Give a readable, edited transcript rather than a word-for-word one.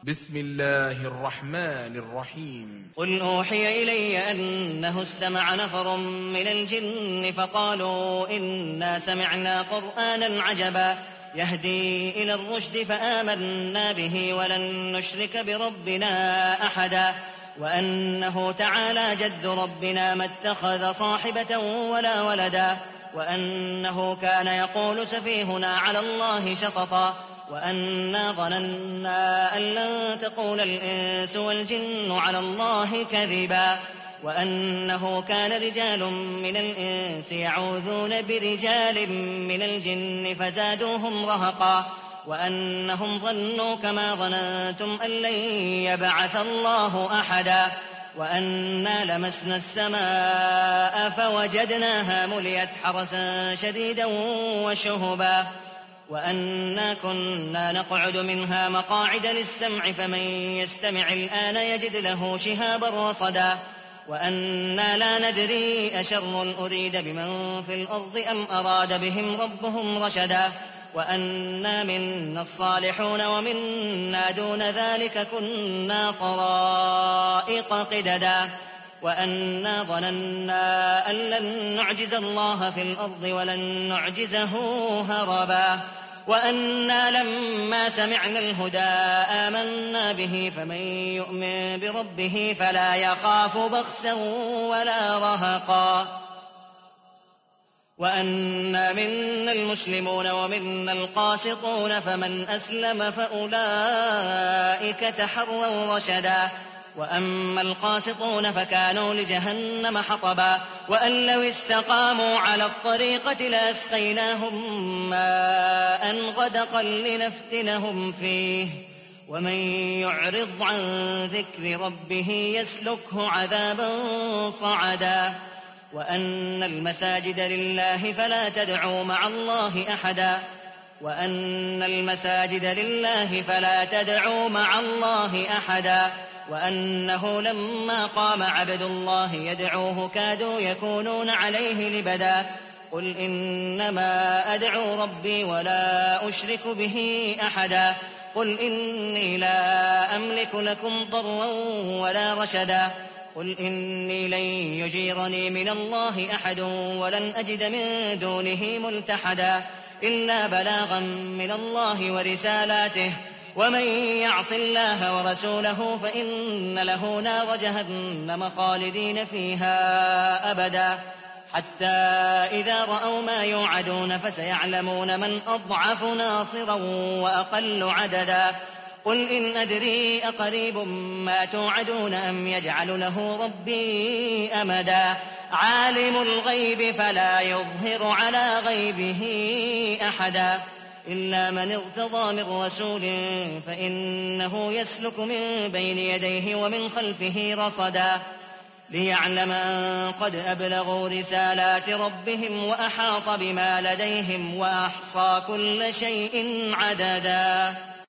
بسم الله الرحمن الرحيم. قل أوحي إلي أنه استمع نفر من الجن فقالوا إنا سمعنا قرآنا عجبا يهدي إلى الرشد فآمنا به ولن نشرك بربنا أحدا وأنه تعالى جد ربنا ما اتخذ صاحبة ولا ولدا وأنه كان يقول سفيهنا على الله شططا وأنا ظننا أن لن تقول الإنس والجن على الله كذبا وأنه كان رجال من الإنس يعوذون برجال من الجن فزادوهم رهقا وأنهم ظنوا كما ظننتم أن لن يبعث الله أحدا وأنا لمسنا السماء فوجدناها مليت حرسا شديدا وشهبا وأنا كنا نقعد منها مقاعد للسمع فمن يستمع الآن يجد له شهابا رصدا وأنا لا ندري أشر أريد بمن في الأرض أم أراد بهم ربهم رشدا وأنا منا الصالحون ومنا دون ذلك كنا طرائق قددا وأنا ظننا أن لن نعجز الله في الأرض ولن نعجزه هربا وأنا لما سمعنا الهدى آمنا به فمن يؤمن بربه فلا يخاف بخسا ولا رهقا وأنا منا المسلمون ومنا القاسطون فمن أسلم فأولئك تحروا رشدا وأما القاسطون فكانوا لجهنم حطبا وأن لو استقاموا على الطريقة لأسقيناهم ماء غدقا لنفتنهم فيه ومن يعرض عن ذكر ربه يسلكه عذابا صعدا وأن المساجد لله فلا تدعوا مع الله أحدا وأن المساجد لله فلا تدعوا مع الله أحدا وأنه لما قام عبد الله يدعوه كادوا يكونون عليه لبدا قل إنما أدعو ربي ولا أشرك به أحدا قل إني لا أملك لكم ضرا ولا رشدا قل إني لن يجيرني من الله أحد ولن أجد من دونه ملتحدا إلا بلاغا من الله ورسالاته ومن يعص الله ورسوله فإن له نار جهنم خالدين فيها أبدا حتى إذا رأوا ما يوعدون فسيعلمون من أضعف ناصرا وأقل عددا قل إن أدري أقريب ما توعدون أم يجعل له ربي أمدا عالم الغيب فلا يظهر على غيبه أحدا إلا من ارتضى من رسول فإنه يسلك من بين يديه ومن خلفه رصدا ليعلم أن قد أبلغوا رسالات ربهم وأحاط بما لديهم وأحصى كل شيء عددا.